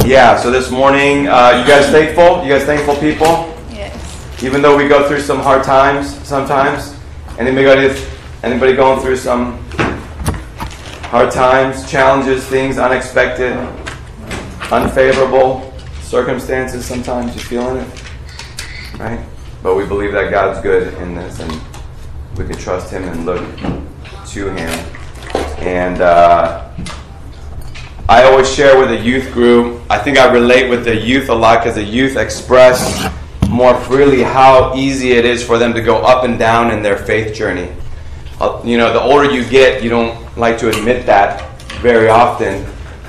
Yeah, so this morning, you guys thankful? You guys thankful people? Yes. Even though we go through some hard times sometimes? Anybody going through some hard times, challenges, things unexpected, unfavorable circumstances sometimes? You feeling it? Right? But we believe that God's good in this and we can trust Him and look to Him. And I always share with the youth group. I think I relate with the youth a lot because the youth express more freely how easy it is for them to go up and down in their faith journey. The older you get, you don't like to admit that very often.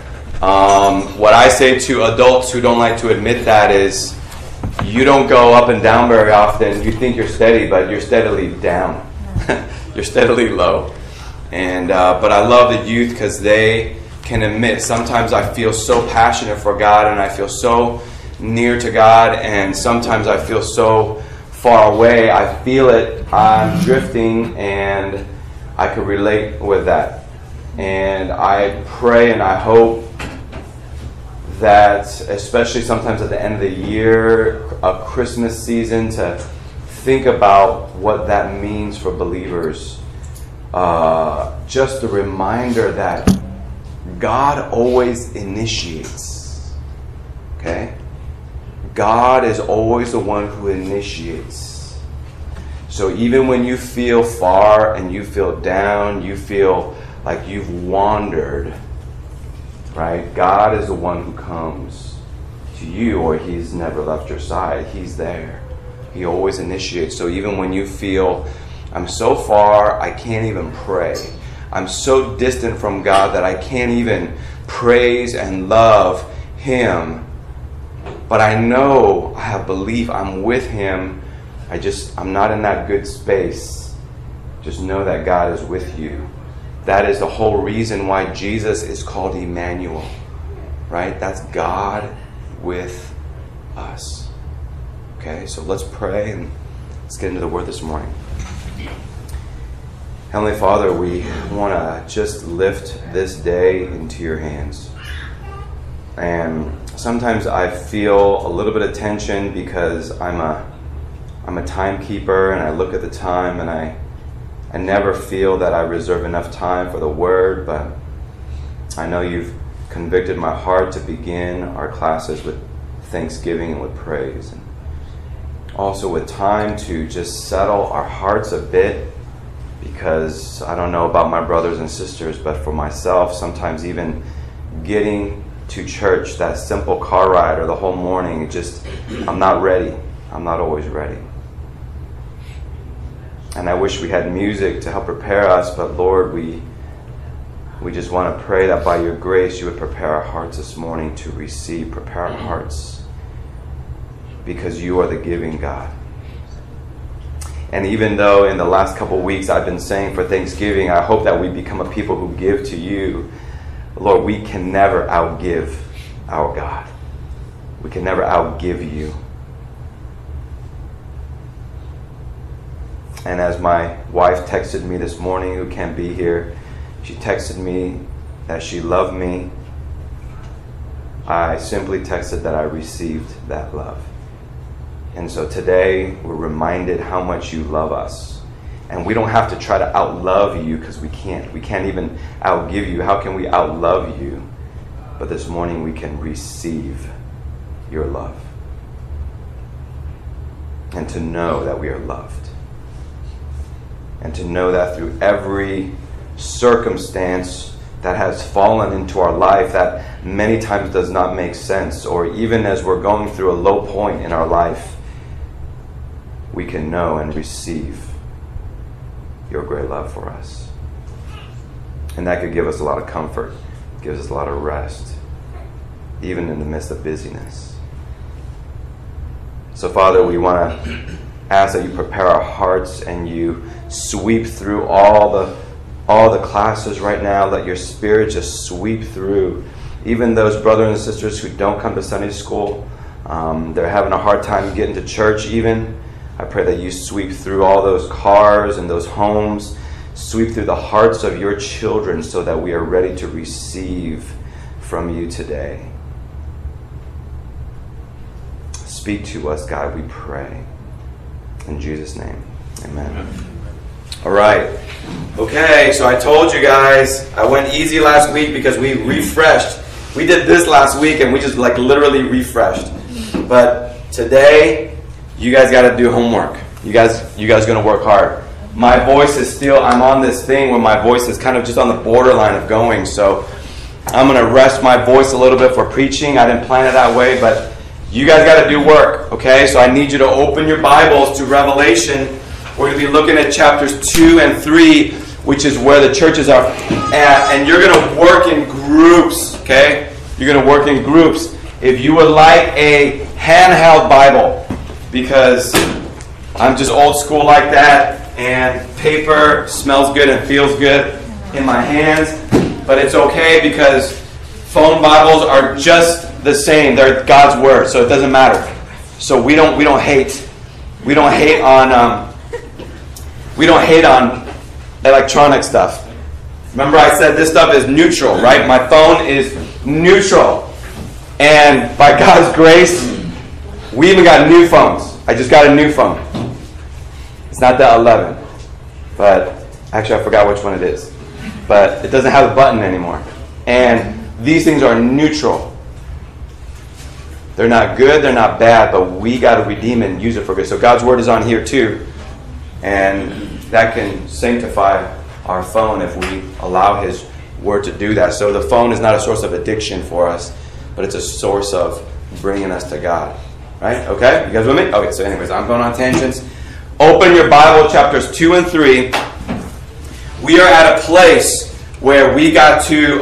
What I say to adults who don't like to admit that is, you don't go up and down very often. You think you're steady, but you're steadily down. You're steadily low. But I love the youth because they can admit, sometimes I feel so passionate for God and I feel so near to God, and sometimes I feel so far away. I feel it, I'm drifting, and I could relate with that. And I pray and I hope that, especially sometimes at the end of the year, a Christmas season, to think about what that means for believers. Just a reminder that God always initiates. Okay? God is always the one who initiates. So even when you feel far and you feel down, you feel like you've wandered, right? God is the one who comes to you, or He's never left your side. He's there. He always initiates. So even when you feel, I'm so far, I can't even pray. I'm so distant from God that I can't even praise and love Him. But I know, I have belief, I'm with Him. I'm not in that good space. Just know that God is with you. That is the whole reason why Jesus is called Emmanuel. Right? That's God with us. Okay, so let's pray and let's get into the Word this morning. Heavenly Father, we want to just lift this day into your hands. And sometimes I feel a little bit of tension because I'm a timekeeper and I look at the time and I never feel that I reserve enough time for the Word, but I know you've convicted my heart to begin our classes with thanksgiving and with praise. And also with time to just settle our hearts a bit, because I don't know about my brothers and sisters, but for myself, sometimes even getting to church, that simple car ride or the whole morning, I'm not ready. I'm not always ready. And I wish we had music to help prepare us, but Lord, we just want to pray that by your grace you would prepare our hearts this morning to receive. Prepare our hearts, because you are the giving God. And even though in the last couple of weeks I've been saying for Thanksgiving, I hope that we become a people who give to you. Lord, we can never outgive our God. We can never outgive you. And as my wife texted me this morning, who can't be here, she texted me that she loved me. I simply texted that I received that love. And so today we're reminded how much you love us. And we don't have to try to outlove you, because we can't. We can't even outgive you. How can we outlove you? But this morning we can receive your love. And to know that we are loved. And to know that through every circumstance that has fallen into our life that many times does not make sense, or even as we're going through a low point in our life, we can know and receive your great love for us. And that could give us a lot of comfort, gives us a lot of rest, even in the midst of busyness. So Father, we want to ask that you prepare our hearts and you sweep through all the classes right now. Let your Spirit just sweep through even those brothers and sisters who don't come to Sunday school. They're having a hard time getting to church even. I pray that you sweep through all those cars and those homes, sweep through the hearts of your children so that we are ready to receive from you today. Speak to us, God, we pray. In Jesus' name, amen. All right. Okay, so I told you guys, I went easy last week because we refreshed. We did this last week and we just like literally refreshed. But today, you guys got to do homework. You guys going to work hard. My voice is still, I'm on this thing where my voice is kind of just on the borderline of going. So I'm going to rest my voice a little bit for preaching. I didn't plan it that way, but you guys got to do work, okay? So I need you to open your Bibles to Revelation. We're going to be looking at chapters 2 and 3, which is where the churches are at. And you're going to work in groups, okay? You're going to work in groups. If you would like a handheld Bible, because I'm just old school like that, and paper smells good and feels good in my hands, but it's okay because phone Bibles are just the same. They're God's Word, so it doesn't matter. So we don't hate. We don't hate on electronic stuff. Remember I said this stuff is neutral, right? My phone is neutral. And by God's grace, we even got new phones. I just got a new phone. It's not the 11. But actually I forgot which one it is. But it doesn't have a button anymore. And these things are neutral. They're not good, they're not bad, but we got to redeem it and use it for good. So God's Word is on here too. And that can sanctify our phone if we allow His Word to do that. So the phone is not a source of addiction for us, but it's a source of bringing us to God. Right? Okay? You guys with me? Okay, so anyways, I'm going on tangents. Open your Bible, chapters 2 and 3. We are at a place where we got to...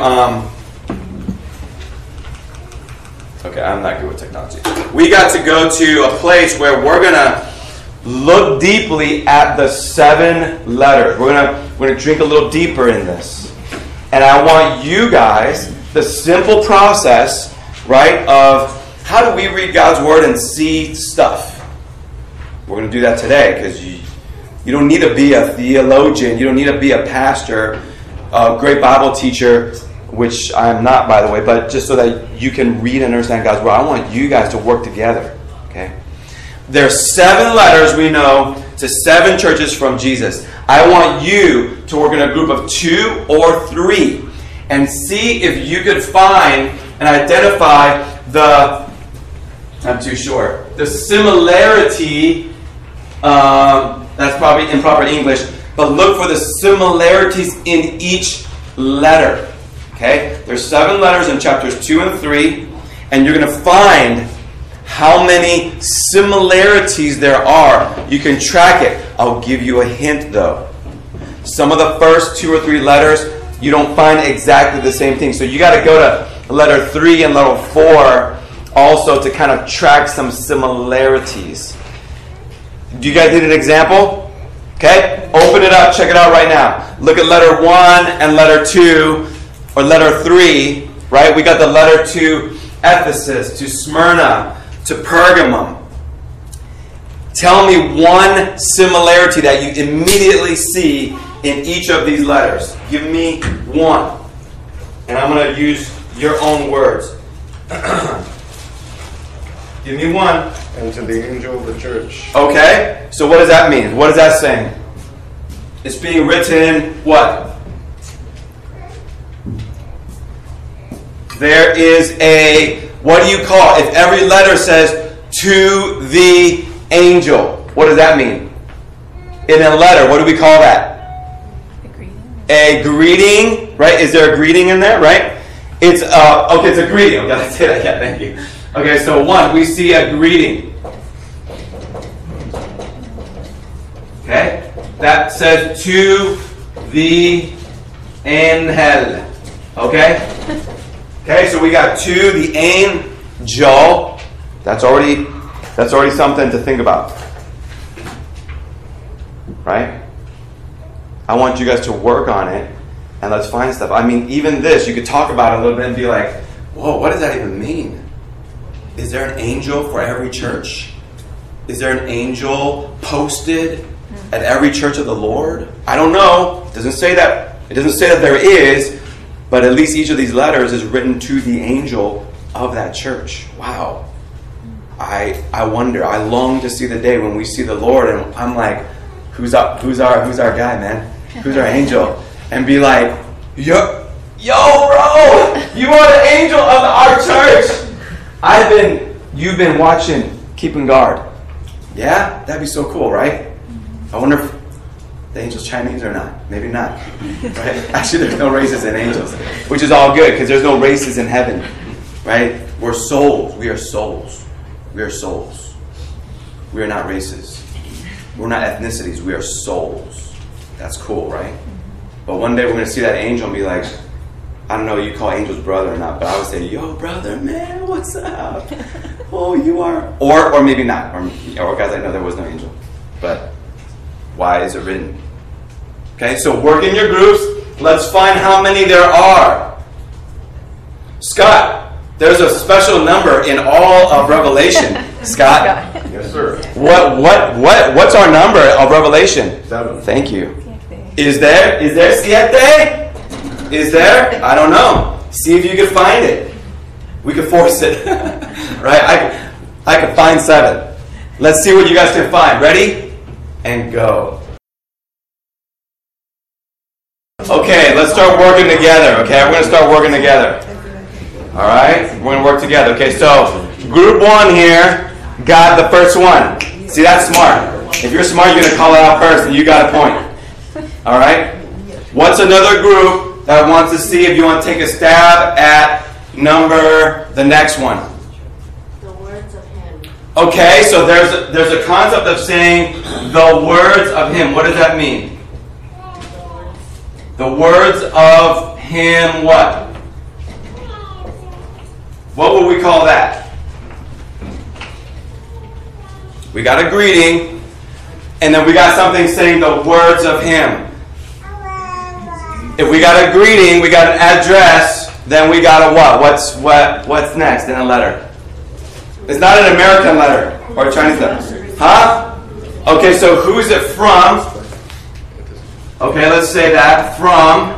Okay, I'm not good with technology. We got to go to a place where we're going to look deeply at the 7 letters. We're going to drink a little deeper in this. And I want you guys, the simple process, right, of how do we read God's Word and see stuff? We're going to do that today because you don't need to be a theologian. You don't need to be a pastor, a great Bible teacher, which I'm not, by the way, but just so that you can read and understand God's Word. I want you guys to work together, okay? There's 7 letters we know to 7 churches from Jesus. I want you to work in a group of 2 or 3 and see if you could find and identify I'm too short, the similarity, that's probably improper English, but look for the similarities in each letter. Okay? There's 7 letters in chapters 2 and 3, and you're going to find how many similarities there are. You can track it. I'll give you a hint, though. Some of the first 2 or 3 letters, you don't find exactly the same thing. So you got to go to letter 3 and letter 4 also to kind of track some similarities. Do you guys need an example? Okay? Open it up. Check it out right now. Look at letter 1 and letter 2. Or letter 3, right? We got the letter to Ephesus, to Smyrna, to Pergamum. Tell me one similarity that you immediately see in each of these letters. Give me one. And I'm going to use your own words. Give me one. And to the angel of the church. Okay. So what does that mean? What is that saying? It's being written what? There is a, what do you call it? If every letter says, to the angel, what does that mean? In a letter, what do we call that? A greeting. A greeting, right? Is there a greeting in there, right? It's, okay, it's a greeting. Okay, I say that again, thank you. Okay, so 1, we see a greeting. Okay? That says, to the angel. Okay? Okay, so we got to the angel. That's already something to think about. Right? I want you guys to work on it and let's find stuff. I mean, even this, you could talk about it a little bit and be like, whoa, what does that even mean? Is there an angel for every church? Is there an angel posted at every church of the Lord? I don't know. It doesn't say that. It doesn't say that there is. But at least each of these letters is written to the angel of that church. Wow. I wonder, I long to see the day when we see the Lord, and I'm like, who's our guy, man? Who's our angel? And be like, yo, bro, you are the angel of our church. You've been watching Keeping Guard. Yeah, that'd be so cool, right? I wonder if the angel's Chinese or not. Maybe not. Right? Actually, there's no races in angels, which is all good because there's no races in heaven. Right? We're souls. We are souls. We are souls. We are not races. We're not ethnicities. We are souls. That's cool, right? But one day we're going to see that angel and be like, I don't know, you call angels brother or not, but I would say, yo, brother, man, what's up? Oh, you are. Or maybe not. Or guys, I know there was no angel. But why is it written? Okay, so work in your groups. Let's find how many there are. Scott, there's a special number in all of Revelation. Scott? Yes, sir. What's our number of Revelation? 7. Thank you. Is there siete? Is there? I don't know. See if you can find it. We could force it. Right? I could find 7. Let's see what you guys can find. Ready? And go. Okay, let's start working together. Okay, we're going to start working together. Alright? We're going to work together. Okay, so group 1 here got the first one. See, that's smart. If you're smart, you're going to call it out first and you got a point. Alright? What's another group that wants to see if you want to take a stab at the next one? The words of him. Okay, so there's a concept of saying the words of him. What does that mean? The words of him what? What would we call that? We got a greeting, and then we got something saying the words of him. If we got a greeting, we got an address, then we got a what? What's next in a letter? It's not an American letter or a Chinese letter. Huh? Okay, so who's it from? Okay, let's say that. From.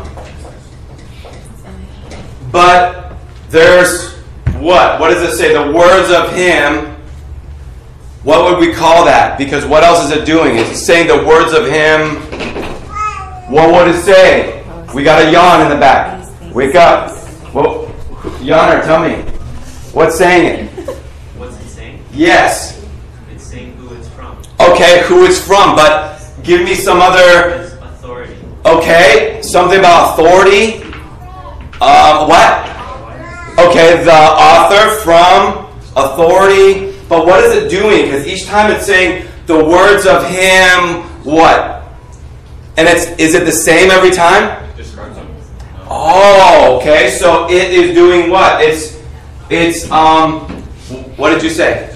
But there's what? What does it say? The words of him. What would we call that? Because what else is it doing? It's saying the words of him. What would it say? We got a yawn in the back. Wake up. Well, Yawner, tell me. What's saying it? What's it saying? Yes. It's saying who it's from. Okay, who it's from, but give me some other... It's authority. Okay, something about authority. What? Okay, the author from authority. But what is it doing? Because each time it's saying the words of him, what? And is it the same every time? Describes them. Oh, okay. So it is doing what? It's what did you say?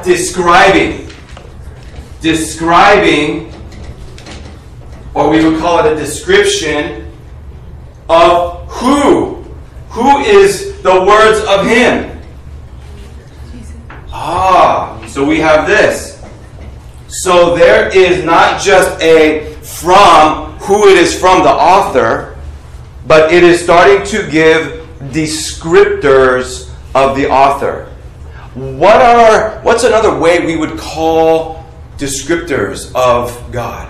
Describing, or we would call it a description of who. Who is the words of him? So we have this. So there is not just a from, who it is from, the author, but it is starting to give descriptors of the author. What's another way we would call descriptors of God?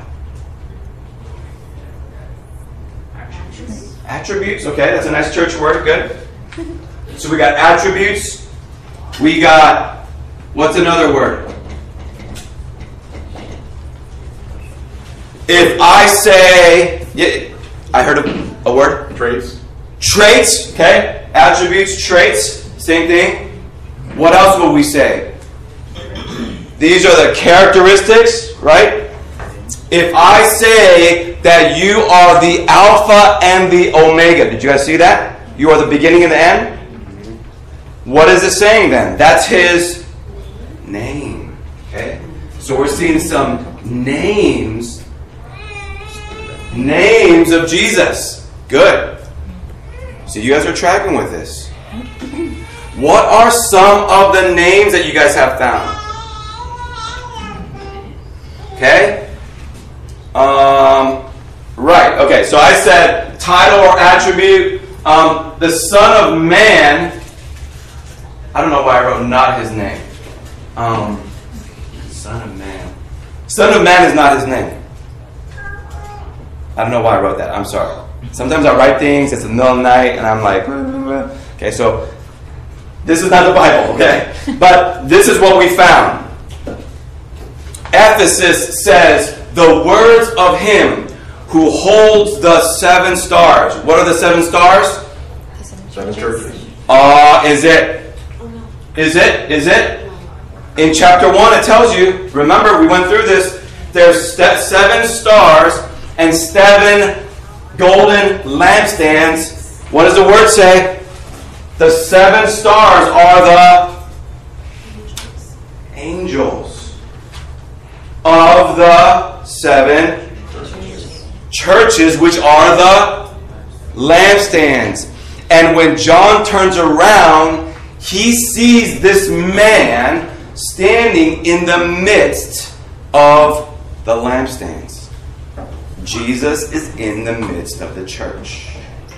Attributes. Okay, that's a nice church word. Good. So we got attributes. We got, what's another word? If I say, yeah, I heard a word. Traits. Traits, okay. Attributes, traits, same thing. What else will we say? These are the characteristics, right? If I say that you are the Alpha and the Omega, did you guys see that? You are the beginning and the end? What is it saying then? That's his name. Okay? So we're seeing some names of Jesus. Good. So you guys are tracking with this. What are some of the names that you guys have found? Okay? Right. Okay, so I said title or attribute. The Son of Man. I don't know why I wrote not his name. Son of Man. Son of Man is not his name. I don't know why I wrote that. I'm sorry. Sometimes I write things, it's the middle of the night, and I'm like, okay, so this is not the Bible, okay? But this is what we found. Ephesus says, the words of him who holds the 7 stars. What are the 7 stars? 7 churches. Is it? Is it? In chapter 1 it tells you, remember we went through this, there's 7 stars and 7 golden lampstands. What does the word say? The 7 stars are the angels of the 7 churches, which are the lampstands. And when John turns around, he sees this man standing in the midst of the lampstands. Jesus is in the midst of the church.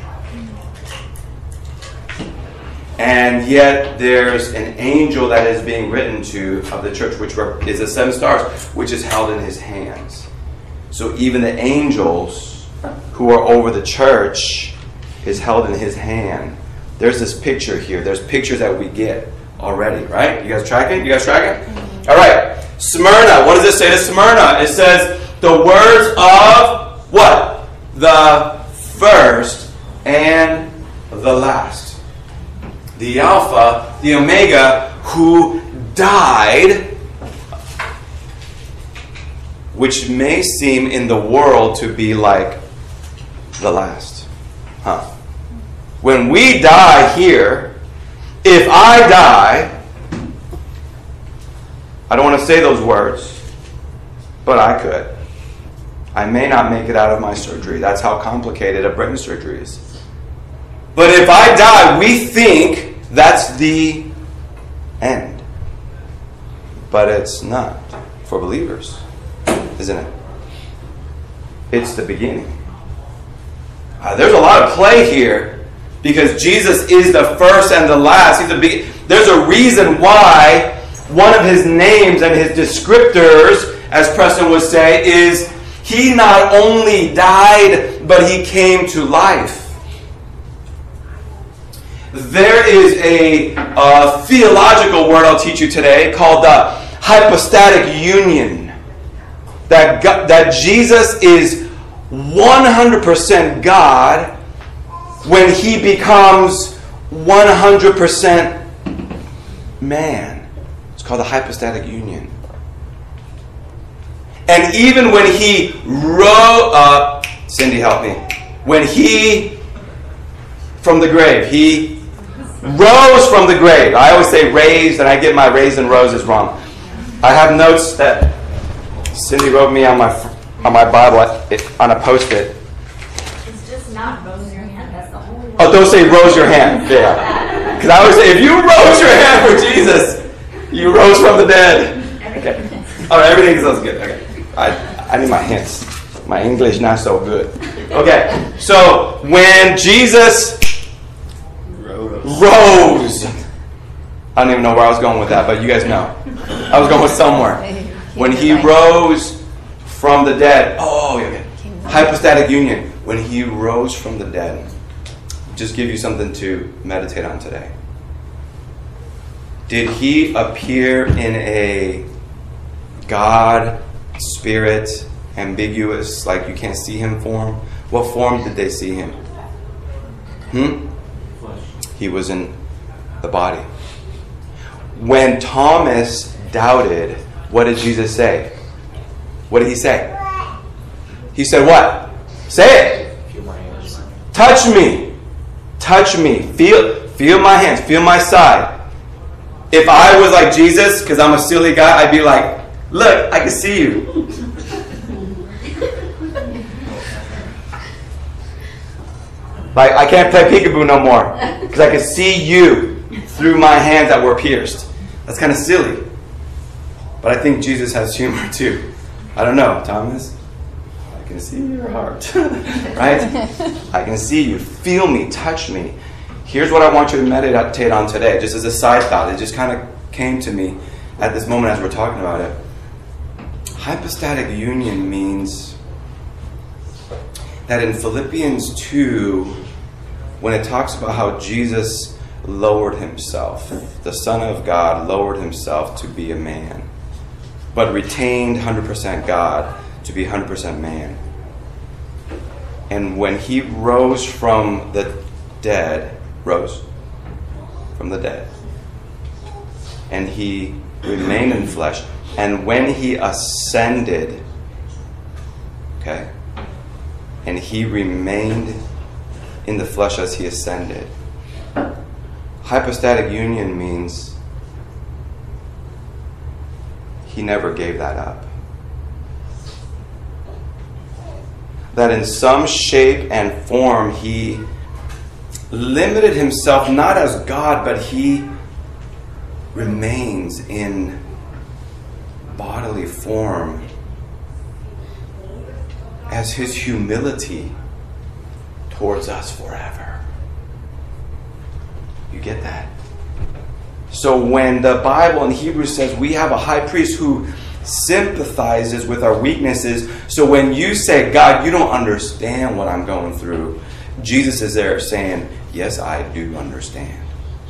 And yet there's an angel that is being written to of the church, which is the 7 stars, which is held in his hands. So even the angels who are over the church is held in his hand. There's this picture here. There's pictures that we get already, right? You guys tracking? All right. Smyrna. What does it say to Smyrna? It says the words of what? The first and the last. The Alpha, the Omega, who died, which may seem in the world to be like the last. When we die here, if I die, I don't want to say those words, but I could. I may not make it out of my surgery. That's how complicated a brain surgery is. But if I die, we think that's the end. But it's not for believers, isn't it? It's the beginning. There's a lot of play here because Jesus is the first and the last. There's a reason why one of his names and his descriptors, as Preston would say, is he not only died, but he came to life. There is a theological word I'll teach you today called the hypostatic union. That Jesus is 100% God when he becomes 100% man. It's called the hypostatic union. And even when he rose, Cindy, help me. When he, from the grave, he rose from the grave. I always say raised, and I get my raised and roses wrong. I have notes that Cindy wrote me on my Bible on a Post-it. It's just not rose your hand. That's the only one. Oh, don't say rose your hand. Yeah. Because I always say, if you rose your hand for Jesus, you rose from the dead. Okay. All right, everything sounds good. Okay. I need my hints. My English not so good. Okay. So when Jesus rose. I don't even know where I was going with that, but you guys know. I was going with somewhere. When he rose from the dead. Oh, okay. Hypostatic union. When he rose from the dead. Just give you something to meditate on today. Did he appear in a God, spirit, ambiguous, like you can't see him form? What form did they see him? He was in the body. When Thomas doubted, what did Jesus say? What did he say? He said what? Say it. Feel my hands. Touch me. Touch me. Feel my hands. Feel my side. If I was like Jesus, because I'm a silly guy, I'd be like, look, I can see you. Like, I can't play peekaboo no more because I can see you through my hands that were pierced. That's kind of silly. But I think Jesus has humor too. I don't know, Thomas. I can see your heart. Right? I can see you. Feel me. Touch me. Here's what I want you to meditate on today, just as a side thought. It just kind of came to me at this moment as we're talking about it. Hypostatic union means that in Philippians 2, when it talks about how Jesus lowered himself, the Son of God lowered himself to be a man, but retained 100% God to be 100% man. And when he rose from the dead, and he remained in flesh, and when he ascended, okay, and he remained in the flesh as he ascended. Hypostatic union means he never gave that up. That in some shape and form he limited himself not as God, but he remains in bodily form as his humility towards us forever. You get that? So when the Bible in Hebrews says we have a high priest who sympathizes with our weaknesses, so when you say, God, you don't understand what I'm going through, Jesus is there saying, yes, I do understand.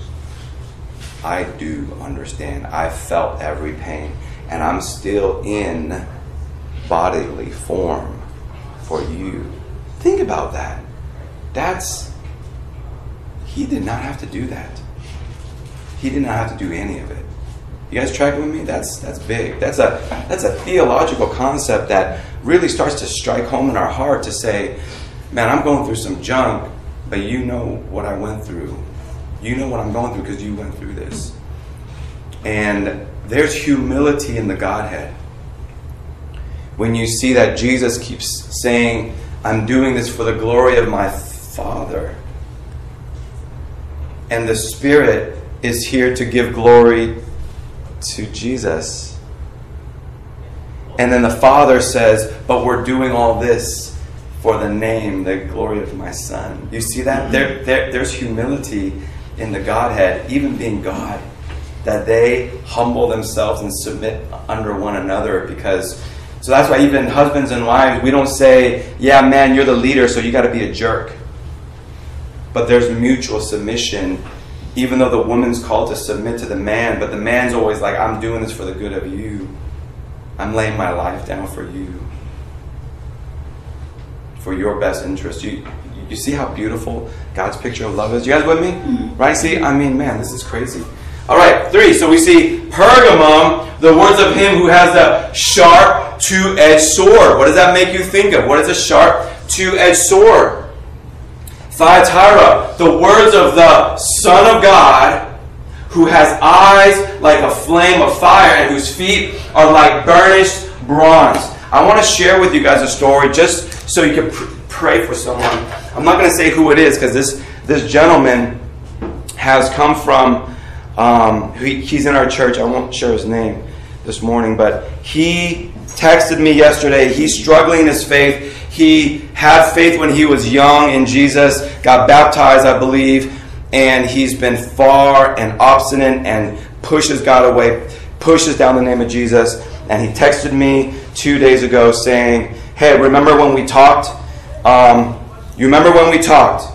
I do understand. I felt every pain, and I'm still in bodily form for you. Think about that. He did not have to do that. He did not have to do any of it. You guys tracking with me? That's big. That's a theological concept that really starts to strike home in our heart to say, man, I'm going through some junk, but you know what I went through. You know what I'm going through because you went through this. And there's humility in the Godhead. When you see that Jesus keeps saying, I'm doing this for the glory of my Father. And the Spirit is here to give glory to Jesus. And then the Father says, but we're doing all this for the name, the glory of my Son. You see that? There's humility in the Godhead, even being God, that they humble themselves and submit under one another. So that's why even husbands and wives, we don't say, yeah, man, you're the leader, so you got to be a jerk. But there's mutual submission, even though the woman's called to submit to the man, but the man's always like, I'm doing this for the good of you. I'm laying my life down for you, for your best interest. You see how beautiful God's picture of love is? You guys with me? Right? See, I mean, man, this is crazy. All right, 3. So we see Pergamum, the words of him who has a sharp, two-edged sword. What does that make you think of? What is a sharp, two-edged sword? Thyatira, the words of the Son of God, who has eyes like a flame of fire and whose feet are like burnished bronze. I want to share with you guys a story just so you can pray for someone. I'm not going to say who it is because this gentleman has come from, he's in our church. I won't share his name this morning, but he texted me yesterday. He's struggling in his faith. He had faith when he was young in Jesus, got baptized, I believe, and he's been far and obstinate and pushes God away, pushes down the name of Jesus. And he texted me 2 days ago saying, hey, remember when we talked? You remember when we talked?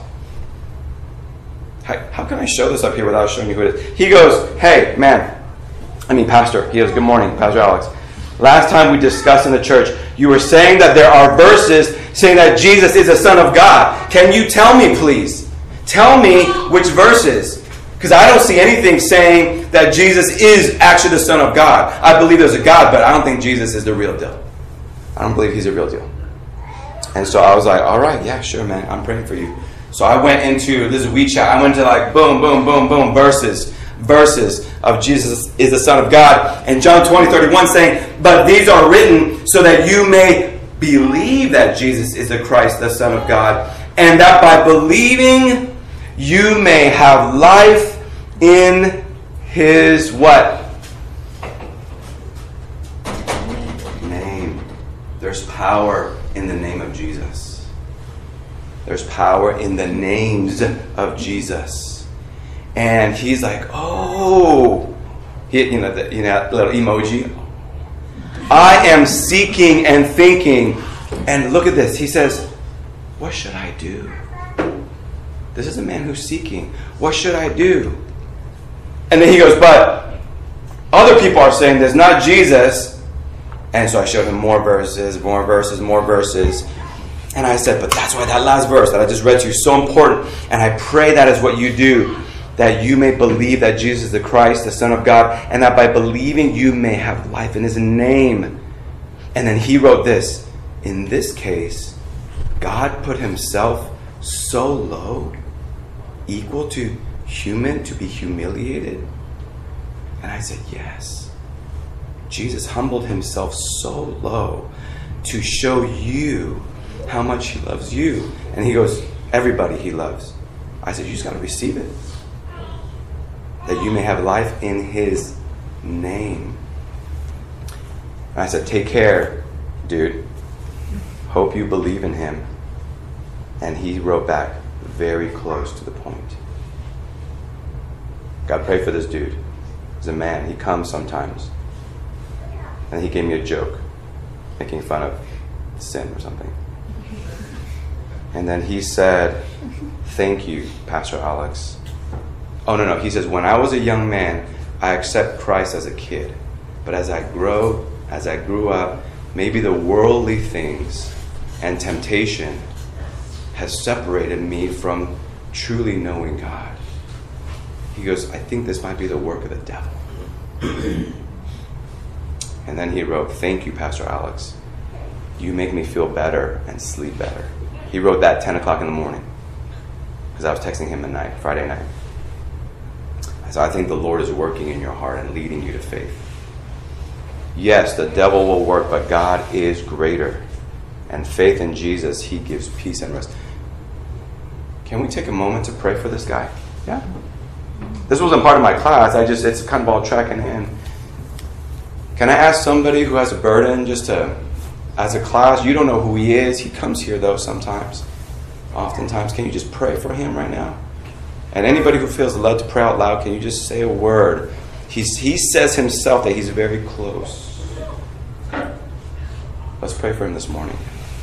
How can I show this up here without showing you who it is? He goes, hey, Pastor. He goes, good morning, Pastor Alex. Last time we discussed in the church, you were saying that there are verses saying that Jesus is the Son of God. Can you tell me, please? Tell me which verses. Because I don't see anything saying that Jesus is actually the Son of God. I believe there's a God, but I don't think Jesus is the real deal. I don't believe he's the real deal. And so I was like, all right, yeah, sure, man. I'm praying for you. So I went into, this is WeChat, I went to like boom, boom, boom, boom, verses of Jesus is the Son of God. And John 20:31 saying, but these are written so that you may believe that Jesus is the Christ, the Son of God, and that by believing you may have life in his what? Name. There's power in the name of Jesus. There's power in the names of Jesus. And he's like, oh. little emoji. I am seeking and thinking. And look at this. He says, what should I do? This is a man who's seeking. What should I do? And then he goes, but other people are saying there's not Jesus. And so I showed him more verses. And I said, but that's why that last verse that I just read to you is so important. And I pray that is what you do, that you may believe that Jesus is the Christ, the Son of God, and that by believing you may have life in his name. And then he wrote this, in this case, God put himself so low, equal to human, to be humiliated. And I said, yes. Jesus humbled himself so low to show you how much he loves you. And he goes, everybody he loves. I said, you just got to receive it. That you may have life in his name. And I said, take care, dude. Hope you believe in him. And he wrote back, very close to the point. God, pray for this dude. He's a man. He comes sometimes. And he gave me a joke, making fun of sin or something. And then he said, thank you, Pastor Alex. Oh, no. He says, when I was a young man, I accept Christ as a kid. But as I grew up, maybe the worldly things and temptation has separated me from truly knowing God. He goes, I think this might be the work of the devil. And then he wrote, thank you, Pastor Alex. You make me feel better and sleep better. He wrote that 10 o'clock in the morning because I was texting him at night, Friday night. So I think the Lord is working in your heart and leading you to faith. Yes, the devil will work, but God is greater. And faith in Jesus, he gives peace and rest. Can we take a moment to pray for this guy? Yeah. This wasn't part of my class. It's kind of all tracking in. Can I ask somebody who has a burden just to, as a class, you don't know who he is. He comes here though sometimes. Oftentimes, can you just pray for him right now? And anybody who feels led to pray out loud, can you just say a word? He says himself that he's very close. Let's pray for him this morning.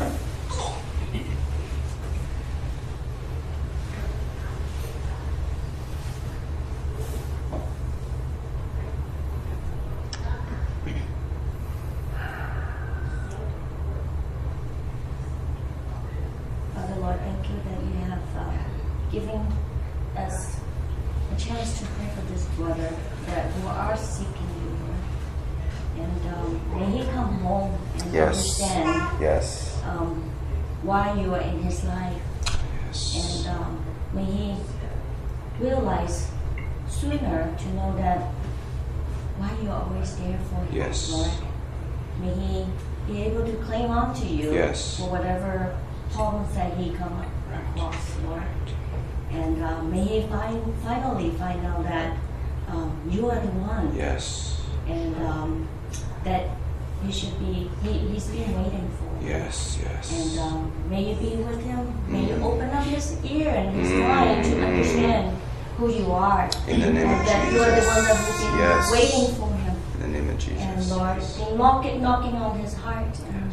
Father Lord, thank you that you have given us a chance to pray for this brother that who are seeking you, Lord. And may he come home and understand why you are in his life. Yes. And may he realize sooner to know that why you are always there for him, Yes. Lord. May he be able to cling on to you for whatever problems that he come across, Lord. And may he finally find out that you are the one. Yes. And that he should be, he's been waiting for. Yes. And may you be with him. May you open up his ear and his mind to understand who you are. In the name of that Jesus. you are the one that has been waiting for him. In the name of Jesus. And Lord, be knocking on his heart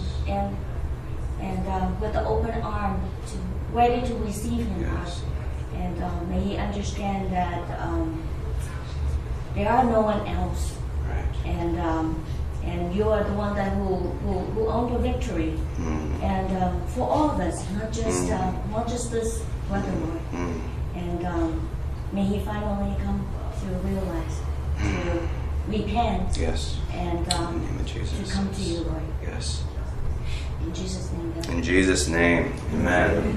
and with the open arm, ready to receive him, Lord. And may he understand that there are no one else. Right. And you are the one that who own the victory. And for all of us, not just this brother, Lord. And may he finally come to realize, to repent. Yes. And In the name of Jesus. to come to you, Lord. Yes. In Jesus' name, God. In Jesus' name. Amen.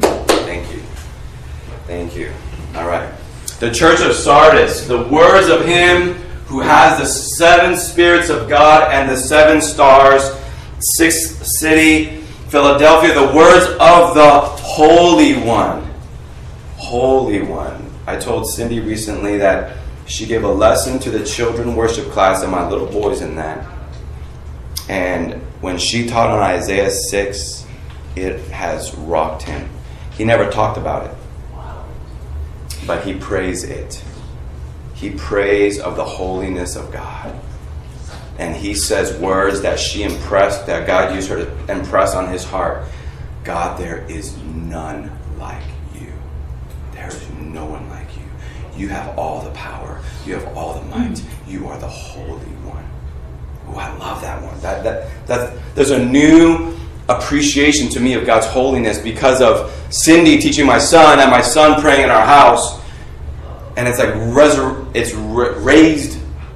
Thank you. All right. The church of Sardis, the words of him who has the 7 spirits of God and the 7 stars, 6th city, Philadelphia, the words of the Holy One. Holy One. I told Cindy recently that she gave a lesson to the children worship class and my little boys in that. And when she taught on Isaiah 6, it has rocked him. He never talked about it, but he prays it. he prays of the holiness of God. And he says words that that God used her to impress on his heart. God, there is none like you. There is no one like you. You have all the power. You have all the might. You are the Holy One. Oh, I love that one. There's a new appreciation to me of God's holiness because of Cindy teaching my son and my son praying in our house. And it's like raised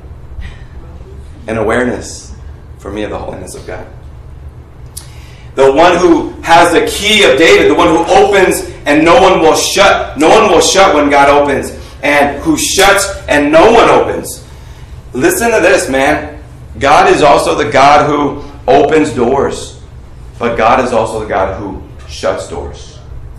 an awareness for me of the holiness of God. The one who has the key of David, the one who opens and no one will shut. No one will shut when God opens. And who shuts and no one opens. Listen to this, man. God is also the God who opens doors. But God is also the God who shuts doors.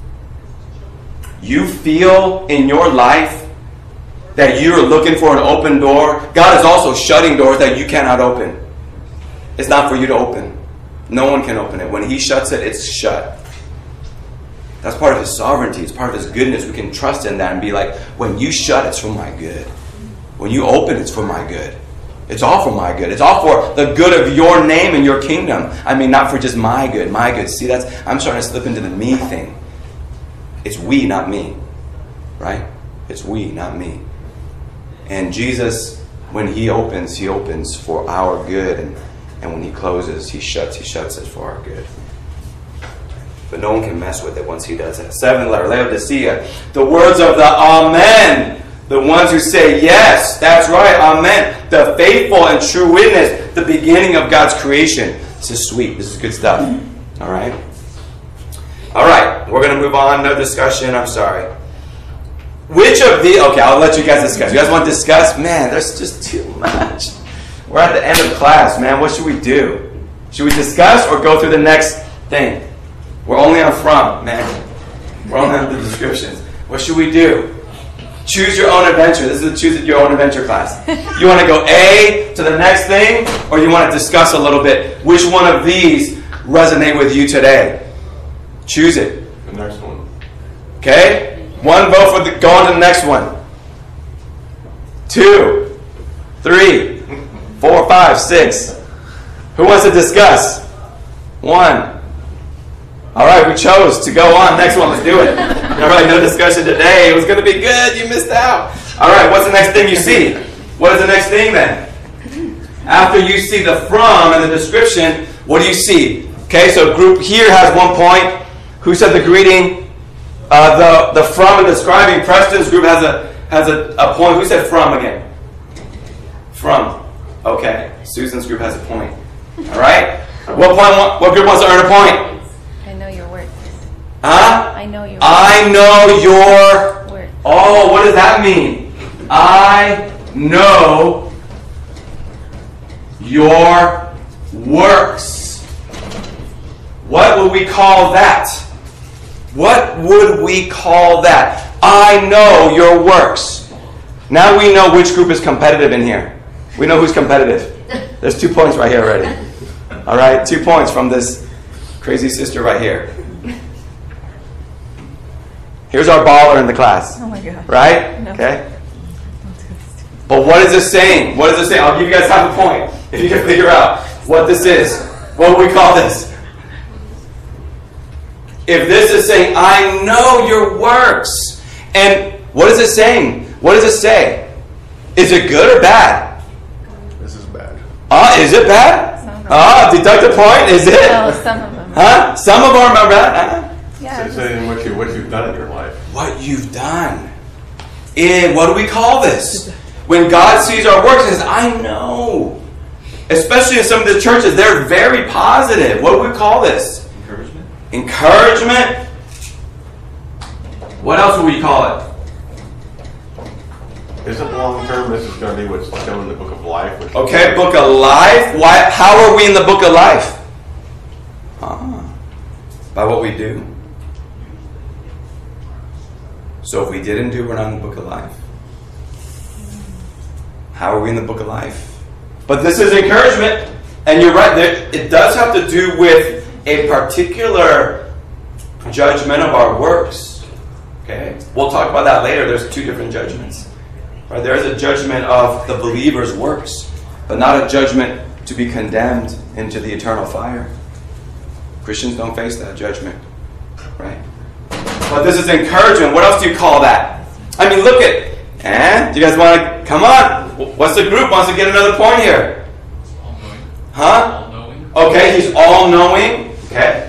You feel in your life that you're looking for an open door. God is also shutting doors that you cannot open. It's not for you to open. No one can open it. When he shuts it, it's shut. That's part of his sovereignty. It's part of his goodness. We can trust in that and be like, when you shut, it's for my good. When you open, it's for my good. It's all for my good. It's all for the good of your name and your kingdom. I mean, not for just my good. My good. See, I'm starting to slip into the me thing. It's we, not me. Right? It's we, not me. And Jesus, when he opens for our good. And when he closes, he shuts it for our good. But no one can mess with it once he does it. 7th letter, Laodicea. The words of the Amen. The ones who say, yes, that's right, Amen. The faithful and true witness. The beginning of God's creation. This is sweet. This is good stuff. All right? All right. We're going to move on. No discussion. I'm sorry. Which of the... Okay, I'll let you guys discuss. You guys want to discuss? Man, there's just too much. We're at the end of class, man. What should we do? Should we discuss or go through the next thing? We're only on from, man. We're only on the descriptions. What should we do? Choose your own adventure. This is the choose your own adventure class. You want to go A to the next thing, or you want to discuss a little bit which one of these resonate with you today? Choose it. The next one. Okay? One vote for go on to the next one. 2, 3, 4, 5, 6. Who wants to discuss? 1. All right, we chose to go on. Next one, let's do it. All right, no discussion today. It was going to be good. You missed out. All right, what's the next thing you see? What is the next thing then? After you see the from and the description, what do you see? Okay, so group here has 1 point. Who said the greeting? The from and describing. Preston's group has a point. Who said from again? From. Okay, Susan's group has a point. All right. What group wants to earn a point? I know your work. Huh? I know your work. I know your Work. Oh, what does that mean? I know your works. What would we call that? What would we call that? I know your works. Now we know which group is competitive in here. We know who's competitive. There's 2 points right here already. All right, 2 points from this crazy sister right here. Here's our baller in the class. Oh my God. Right? No. Okay. But what is this saying? What is this saying? I'll give you guys half a point if you can figure out what this is. What would we call this? If this is saying, I know your works. And what is it saying? What does it say? Is it good or bad? This is bad. Is it bad? Some of them. Deduct a point? Is it? No, some of them. Huh? Some of them are bad? Yeah. It's saying what you've done in your life. What you've done. And what do we call this? When God sees our works, He says, I know. Especially in some of the churches, they're very positive. What do we call this? Encouragement. Encouragement. What else would we call it? Isn't long term this is going to be what's shown in the book of life? Which Okay, book of life. Why? How are we in the book of life? By what we do. So if we didn't do, we're not in the book of life. How are we in the book of life? But this is encouragement. And you're right. It does have to do with a particular judgment of our works. Okay? We'll talk about that later. There's 2 different judgments. Right? There is a judgment of the believer's works, but not a judgment to be condemned into the eternal fire. Christians don't face that judgment. Right? But this is encouragement. What else do you call that? I mean, look at... Do you guys want to... Come on. What's the group wants to get another point here? All-knowing. Huh? All-knowing. Okay, he's all-knowing. Okay.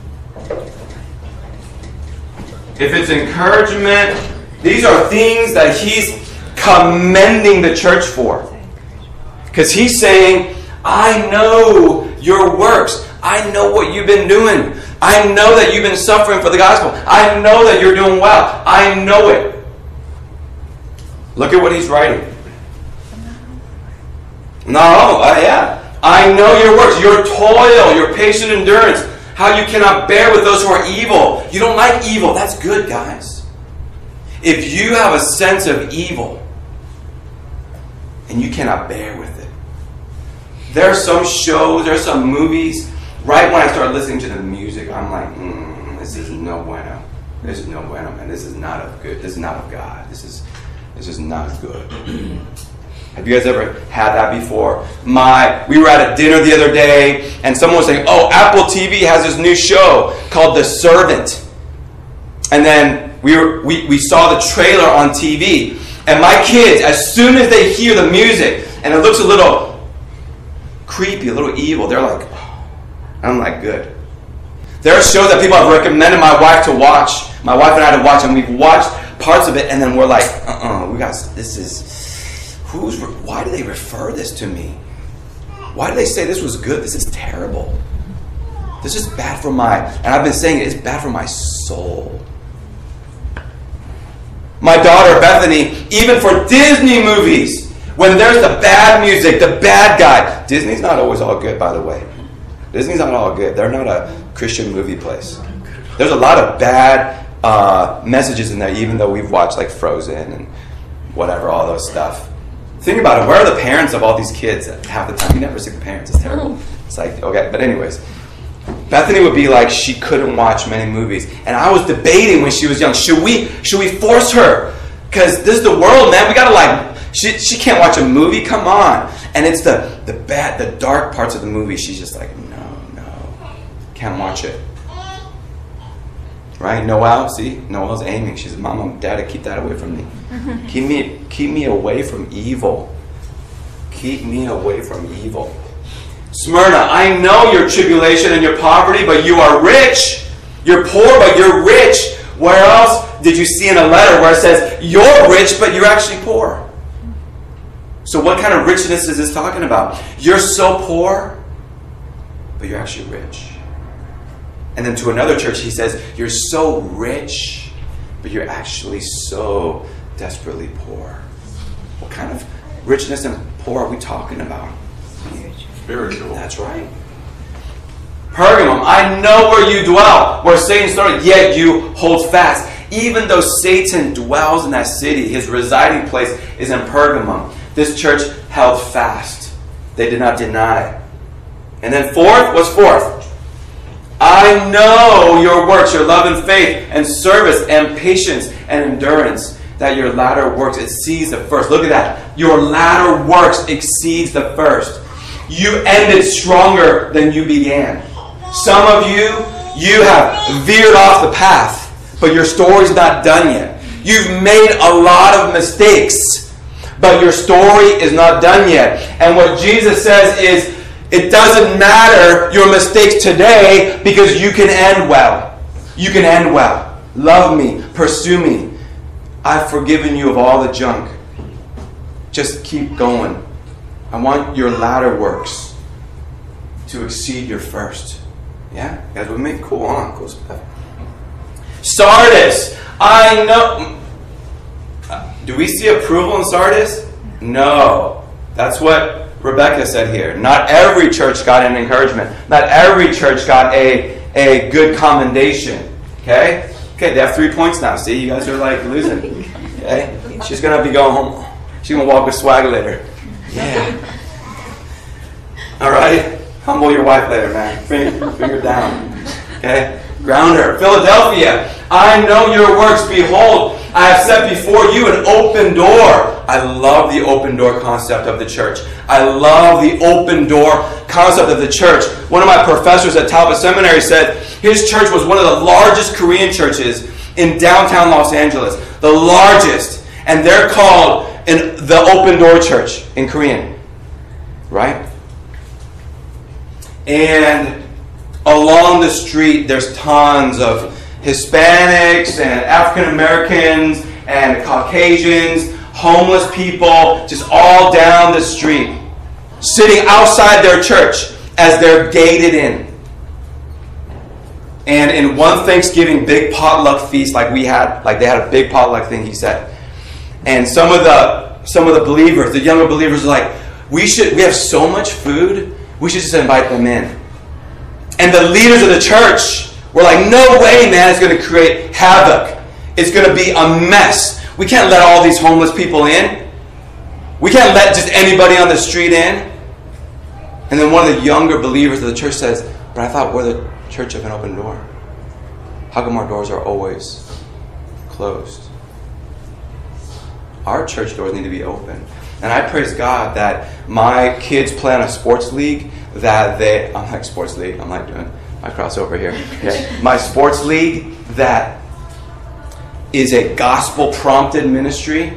If it's encouragement, these are things that he's commending the church for. Because he's saying, I know your works. I know what you've been doing. I know that you've been suffering for the gospel. I know that you're doing well. I know it. Look at what he's writing. Yeah. I know your works, your toil, your patient endurance, how you cannot bear with those who are evil. You don't like evil. That's good, guys. If you have a sense of evil and you cannot bear with it. There are some shows, there are some movies, right when I start listening to the music, I'm like, this is no bueno. This is no bueno, man. This is not of good. This is not of God. This is not good. Have you guys ever had that before? We were at a dinner the other day, and someone was saying, Apple TV has this new show called The Servant. And then we saw the trailer on TV. And my kids, as soon as they hear the music, and it looks a little creepy, a little evil, they're like, I'm like, good. There are shows that people have recommended my wife to watch. My wife and I to watch, and we've watched parts of it, and then we're like, why do they refer this to me? Why do they say this was good? This is terrible. This is bad for and I've been saying it's bad for my soul. My daughter, Bethany, even for Disney movies, when there's the bad music, the bad guy, Disney's not always all good, by the way. Disney's not all good. They're not a Christian movie place. There's a lot of bad messages in there, even though we've watched like Frozen and whatever, all those stuff. Think about it. Where are the parents of all these kids half the time? You never see the parents. It's terrible. It's like, okay. But anyways, Bethany would be like, she couldn't watch many movies. And I was debating when she was young, should we force her? Because this is the world, man. We got to she can't watch a movie. Come on. And it's the dark parts of the movie. She's just like, no. Can't watch it. Right? Noelle, see? Noelle's aiming. She says, Mom, Daddy, keep that away from me. Keep me away from evil. Keep me away from evil. Smyrna, I know your tribulation and your poverty, but you are rich. You're poor, but you're rich. Where else did you see in a letter where it says, you're rich, but you're actually poor? So what kind of richness is this talking about? You're so poor, but you're actually rich. And then to another church, he says, you're so rich, but you're actually so desperately poor. What kind of richness and poor are we talking about? Spiritual. That's right. Pergamum, I know where you dwell, where Satan started, yet you hold fast. Even though Satan dwells in that city, his residing place is in Pergamum. This church held fast. They did not deny. And then fourth, what's fourth? I know your works, your love and faith and service and patience and endurance, that your latter works exceeds the first. Look at that. Your latter works exceeds the first. You ended stronger than you began. Some of you have veered off the path, but your story's not done yet. You've made a lot of mistakes, but your story is not done yet. And what Jesus says is, it doesn't matter your mistakes today, because you can end well. You can end well. Love me. Pursue me. I've forgiven you of all the junk. Just keep going. I want your latter works to exceed your first. Yeah? You guys with me? Cool. On. Cool stuff. Sardis. I know. Do we see approval in Sardis? No. That's what Rebecca said here. Not every church got an encouragement. Not every church got a good commendation. Okay? Okay, they have 3 points now. See, you guys are like losing. Okay? She's going to be going home. She's going to walk with swag later. Yeah. All right? Humble your wife later, man. Finger down. Okay? Ground her. Philadelphia, I know your works. Behold, I have set before you an open door. I love the open door concept of the church. I love the open door concept of the church. One of my professors at Talbot Seminary said his church was one of the largest Korean churches in downtown Los Angeles. The largest. And they're called the Open Door Church in Korean. Right? And along the street, there's tons of Hispanics and African Americans and Caucasians, homeless people, just all down the street, sitting outside their church as they're gated in. And in one Thanksgiving big potluck feast like we had, like they had a big potluck thing, he said. And some of the believers, the younger believers, are like, we have so much food, we should just invite them in. And the leaders of the church were like, no way, man, it's going to create havoc. It's going to be a mess. We can't let all these homeless people in. We can't let just anybody on the street in. And then one of the younger believers of the church says, but I thought we're the church of an open door. How come our doors are always closed? Our church doors need to be open. And I praise God that my kids play on a sports league I'm like sports league, I'm like doing my crossover here. Okay. My sports league that is a gospel prompted ministry.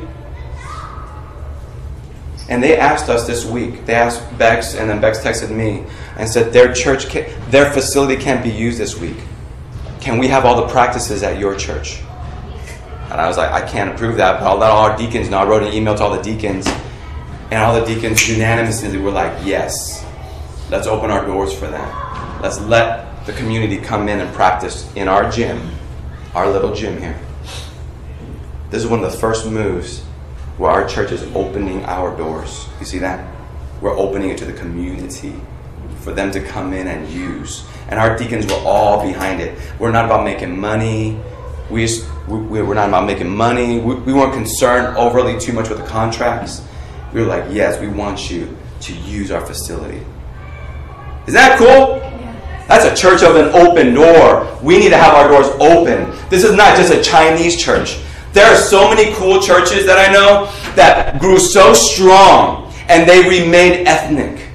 And they asked us this week, they asked Bex, and then Bex texted me and said their facility can't be used this week. Can we have all the practices at your church? And I was like, I can't approve that, but I'll let all our deacons know. I wrote an email to all the deacons, and all the deacons unanimously were like, yes, let's open our doors for them. Let's let the community come in and practice in our gym, our little gym here. This is one of the first moves where our church is opening our doors. You see that? We're opening it to the community for them to come in and use. And our deacons were all behind it. We're not about making money. We're not about making money. We weren't concerned overly too much with the contracts. We were like, yes, we want you to use our facility. Isn't that cool? Yeah. That's a church of an open door. We need to have our doors open. This is not just a Chinese church. There are so many cool churches that I know that grew so strong and they remained ethnic.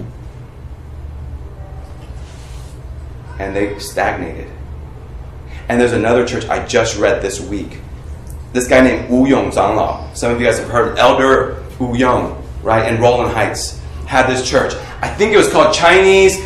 And they stagnated. And there's another church I just read this week. This guy named Wu Yong Zhanglao. Some of you guys have heard Elder Wu Yong, right, in Roland Heights, had this church. I think it was called Chinese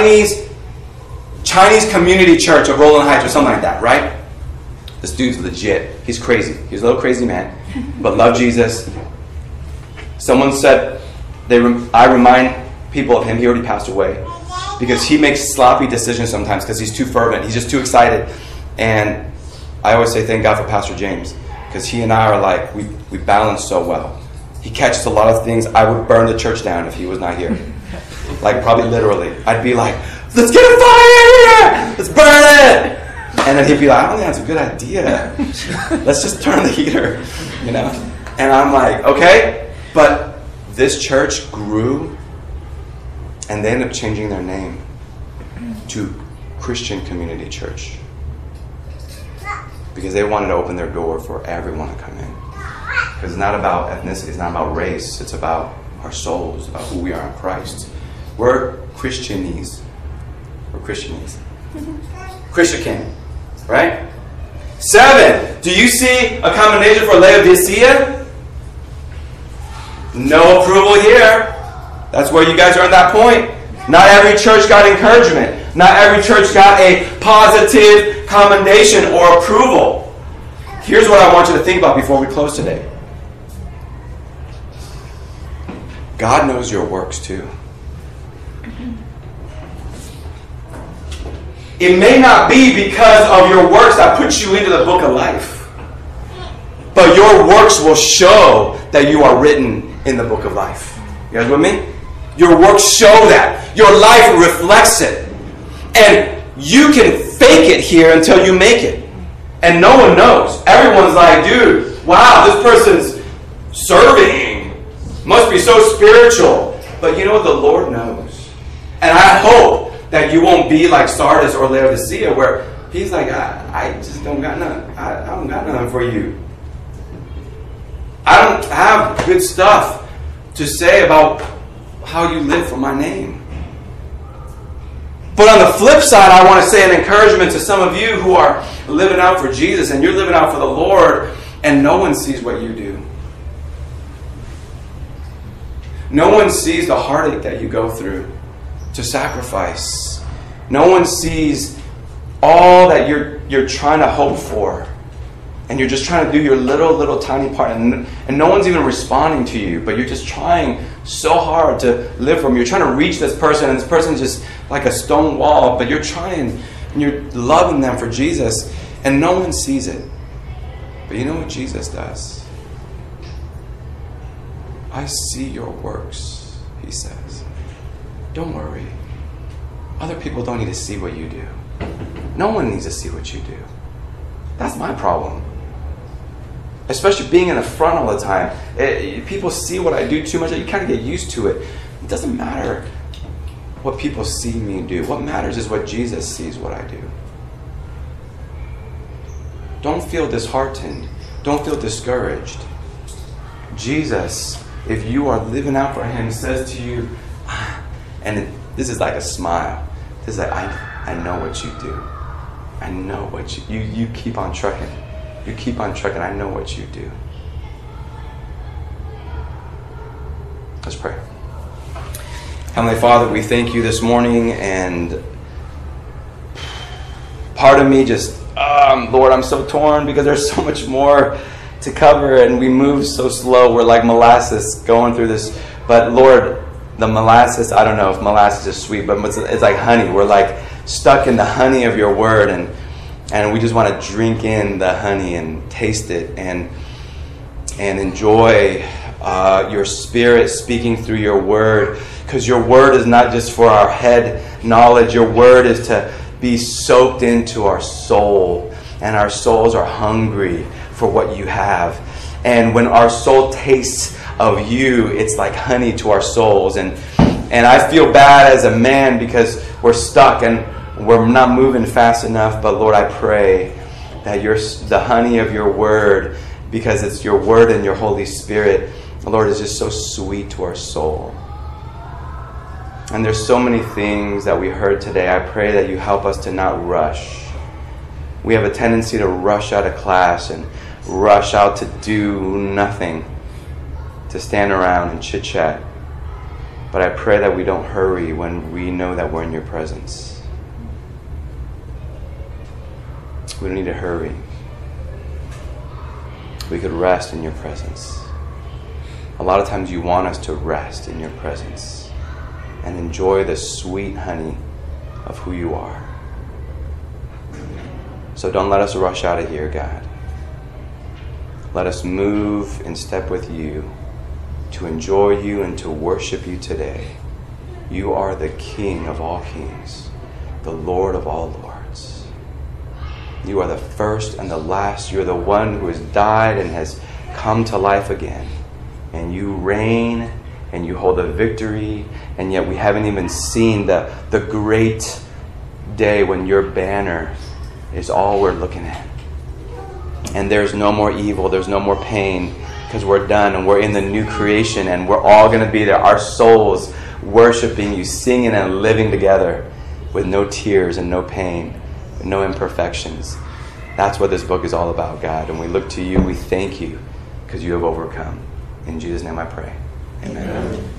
Community Church of Roland Heights or something like that, right? This dude's legit. He's crazy. He's a little crazy man, but love Jesus. Someone said, I remind people of him. He already passed away because he makes sloppy decisions sometimes because he's too fervent. He's just too excited. And I always say thank God for Pastor James because he and I are like, we balance so well. He catches a lot of things. I would burn the church down if he was not here. Like probably literally. I'd be like, let's get a fire here! Let's burn it! And then he'd be like, I don't think that's a good idea. Let's just turn the heater, you know? And I'm like, okay. But this church grew and they ended up changing their name to Christian Community Church because they wanted to open their door for everyone to come in. Because it's not about ethnicity, it's not about race, it's about our souls, it's about who we are in Christ. We're Christianese. We're Christianese. Christian, right? 7, do you see a commendation for Laodicea? No approval here. That's where you guys are at that point. Not every church got encouragement. Not every church got a positive commendation or approval. Here's what I want you to think about before we close today. God knows your works too. It may not be because of your works that puts you into the book of life. But your works will show that you are written in the book of life. You guys with me? Your works show that. Your life reflects it. And you can fake it here until you make it. And no one knows. Everyone's like, dude, wow, this person's serving. Must be so spiritual. But you know what? The Lord knows. And I hope that you won't be like Sardis or Laodicea where he's like, I just don't got nothing. I don't got nothing for you. I don't have good stuff to say about how you live for my name. But on the flip side, I want to say an encouragement to some of you who are living out for Jesus and you're living out for the Lord and no one sees what you do. No one sees the heartache that you go through to sacrifice. No one sees all that you're trying to hope for. And you're just trying to do your little tiny part. And no one's even responding to you. But you're just trying so hard to live for them. You're trying to reach this person. And this person's just like a stone wall. But you're trying. And you're loving them for Jesus. And no one sees it. But you know what Jesus does? I see your works, he says. Don't worry. Other people don't need to see what you do. No one needs to see what you do. That's my problem. Especially being in the front all the time. People see what I do too much. You kind of get used to it. It doesn't matter what people see me do. What matters is what Jesus sees what I do. Don't feel disheartened. Don't feel discouraged. Jesus, if you are living out for him, says to you, and this is like a smile. This is like, I know what you do. I know what you keep on trucking. You keep on trucking. I know what you do. Let's pray. Heavenly Father, we thank you this morning, and part of me just, Lord, I'm so torn because there's so much more to cover, and we move so slow. We're like molasses going through this. But Lord, the molasses, I don't know if molasses is sweet, but it's like honey. We're like stuck in the honey of your word, and we just want to drink in the honey and taste it and enjoy your Spirit speaking through your word, because your word is not just for our head knowledge. Your word is to be soaked into our soul, and our souls are hungry for what you have. And when our soul tastes of you, it's like honey to our souls. And I feel bad as a man because we're stuck and we're not moving fast enough. But Lord, I pray that the honey of your word, because it's your word and your Holy Spirit, Lord, is just so sweet to our soul. And there's so many things that we heard today. I pray that you help us to not rush. We have a tendency to rush out of class and rush out to do nothing, to stand around and chit-chat. But I pray that we don't hurry when we know that we're in your presence. We don't need to hurry. We could rest in your presence. A lot of times you want us to rest in your presence and enjoy the sweet honey of who you are. So don't let us rush out of here, God. Let us move in step with you to enjoy you and to worship you today. You are the King of all kings, the Lord of all lords. You are the first and the last. You're the one who has died and has come to life again. And you reign and you hold a victory, and yet we haven't even seen the great day when your banner is all we're looking at. And there's no more evil, there's no more pain, because we're done and we're in the new creation, and we're all going to be there, our souls worshiping you, singing and living together with no tears and no pain, and no imperfections. That's what this book is all about, God. And we look to you, we thank you, because you have overcome. In Jesus' name I pray. Amen.